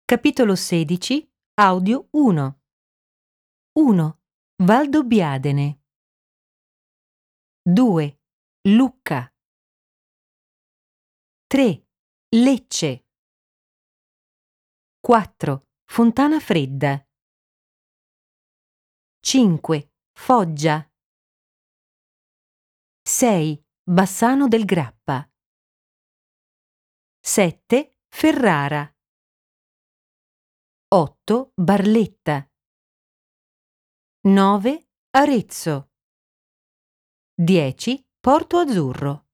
Capitolo 16, audio 1. 1. Valdobbiadene. 2. Lucca. 3. Lecce. 4. Fontana Fredda. 5. Foggia. 6. Bassano del Grappa. 7. Ferrara. 8. Barletta. 9. Arezzo. 10. Porto Azzurro.